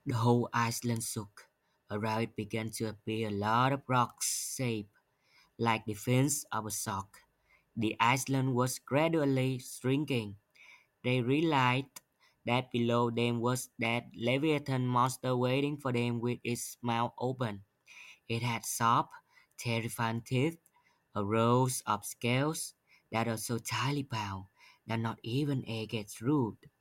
The whole island shook. Around it began to appear a lot of rocks shaped like the fins of a shark. The island was gradually shrinking. They realized that below them was that Leviathan monster waiting for them with its mouth open. It had sharp, terrifying teeth, a row of scales that are so tightly bound that not even air gets through.